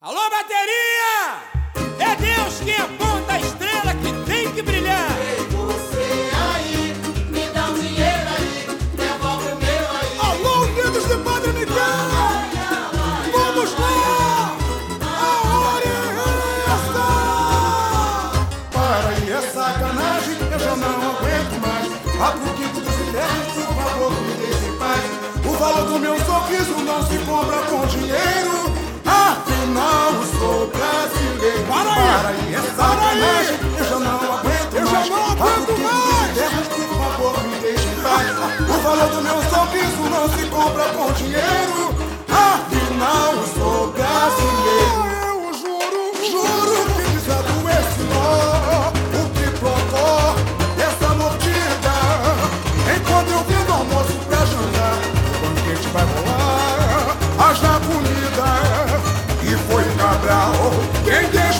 Alô, bateria! É Deus quem aponta a estrela que tem que brilhar. Ei, você aí, me dá um dinheiro aí, devolve o meu aí. Alô, Unidos de Padre Miguel! Vamos lá! A hora é essa! Para aí, é sacanagem, eu já não aguento mais. Abra o quinto dos infernos, por favor, me deixe em paz. O valor do meu sorriso não se compra com dinheiro. Afinal, sou brasileiro. Para aí, é sacanagem, eu já não aguento mais. Abra o quinto dos infernos, por favor, me deixe em paz. O valor do meu sorriso não se compra com dinheiro. Afinal, sou brasileiro. Eu juro que desado esse nó, o que provocou essa mordida. Enquanto eu vim no almoço pra jantar, o banquete vai rolar, haja comida. E foi Cabral quem deu